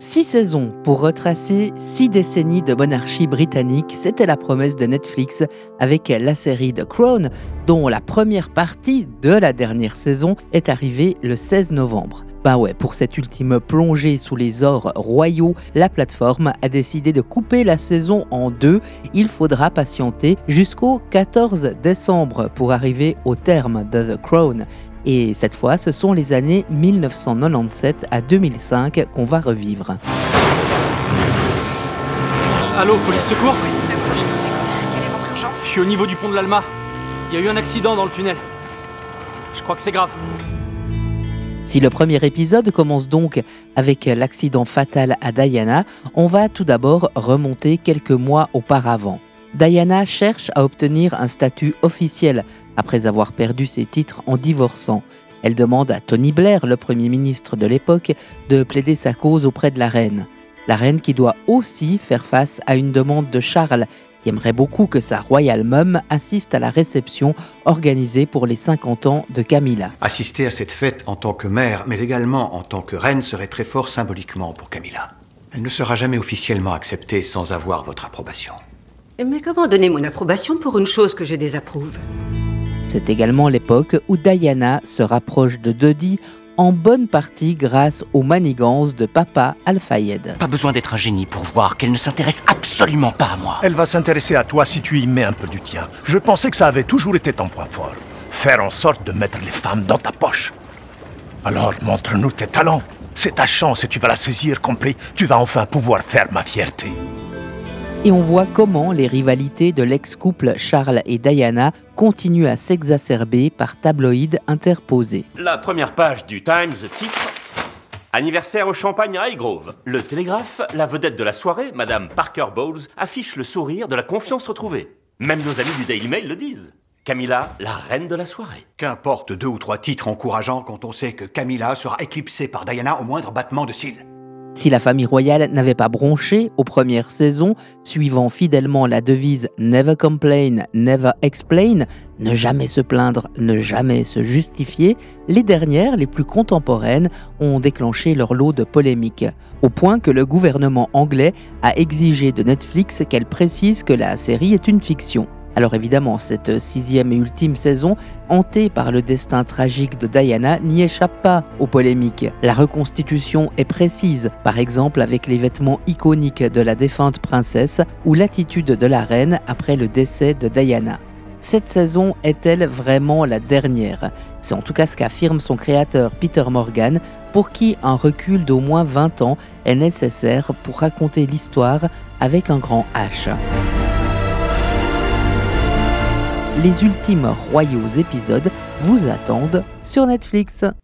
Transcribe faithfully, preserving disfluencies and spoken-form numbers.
Six saisons pour retracer six décennies de monarchie britannique, c'était la promesse de Netflix avec la série The Crown, dont la première partie de la dernière saison est arrivée le seize novembre. Ben ouais, pour cette ultime plongée sous les ors royaux, la plateforme a décidé de couper la saison en deux. Il faudra patienter jusqu'au quatorze décembre pour arriver au terme de The Crown. Et cette fois, ce sont les années mille neuf cent quatre-vingt-dix-sept à deux mille cinq qu'on va revivre. Allô, police secours ? Police secours, quelle est votre urgence ? Je suis au niveau du pont de l'Alma. Il y a eu un accident dans le tunnel. Je crois que c'est grave. Si le premier épisode commence donc avec l'accident fatal à Diana, on va tout d'abord remonter quelques mois auparavant. Diana cherche à obtenir un statut officiel après avoir perdu ses titres en divorçant. Elle demande à Tony Blair, le premier ministre de l'époque, de plaider sa cause auprès de la reine. La reine qui doit aussi faire face à une demande de Charles, qui aimerait beaucoup que sa Royal Mum assiste à la réception organisée pour les cinquante ans de Camilla. Assister à cette fête en tant que mère, mais également en tant que reine, serait très fort symboliquement pour Camilla. Elle ne sera jamais officiellement acceptée sans avoir votre approbation. Mais comment donner mon approbation pour une chose que je désapprouve ? C'est également l'époque où Diana se rapproche de Dodi, en bonne partie grâce aux manigances de papa Al-Fayed. Pas besoin d'être un génie pour voir qu'elle ne s'intéresse absolument pas à moi. Elle va s'intéresser à toi si tu y mets un peu du tien. Je pensais que ça avait toujours été ton point fort. Faire en sorte de mettre les femmes dans ta poche. Alors montre-nous tes talents. C'est ta chance et tu vas la saisir, compris. Tu vas enfin pouvoir faire ma fierté. Et on voit comment les rivalités de l'ex-couple Charles et Diana continuent à s'exacerber par tabloïds interposés. La première page du Times titre « Anniversaire au champagne à Highgrove ». Le Télégraphe, la vedette de la soirée, Madame Parker Bowles, affiche le sourire de la confiance retrouvée. Même nos amis du Daily Mail le disent. Camilla, la reine de la soirée. Qu'importe deux ou trois titres encourageants quand on sait que Camilla sera éclipsée par Diana au moindre battement de cils. Si la famille royale n'avait pas bronché aux premières saisons, suivant fidèlement la devise « Never complain, never explain », ne jamais se plaindre, ne jamais se justifier, les dernières, les plus contemporaines, ont déclenché leur lot de polémiques, au point que le gouvernement anglais a exigé de Netflix qu'elle précise que la série est une fiction. Alors évidemment, cette sixième et ultime saison, hantée par le destin tragique de Diana, n'y échappe pas aux polémiques. La reconstitution est précise, par exemple avec les vêtements iconiques de la défunte princesse ou l'attitude de la reine après le décès de Diana. Cette saison est-elle vraiment la dernière ? C'est en tout cas ce qu'affirme son créateur Peter Morgan, pour qui un recul d'au moins vingt ans est nécessaire pour raconter l'histoire avec un grand H. Les ultimes royaux épisodes vous attendent sur Netflix.